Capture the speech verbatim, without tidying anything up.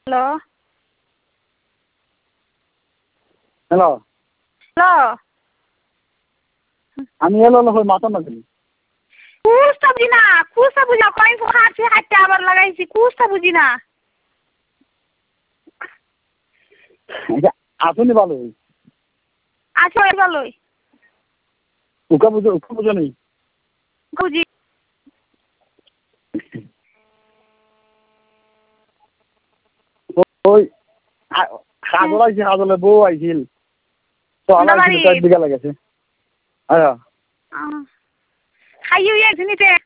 hello hello hello আমি এলো হই মাথা না দিলি কুছটা বুঝি না কুছটা বুঝি না কয়েন হাঁটছি হাঁটতে আবার লাগাইছি কুছটা বুঝি না আসুনি ভালো আচ্ছা ভালোই উকা বুঝো উকা বুঝো নেই বুঝি ওই হাজল আইছি হাজলে বউ আইছিল তো আলাইছিল চার দিকে লাগেছে আয়া খাইয়ে গেছি নিতে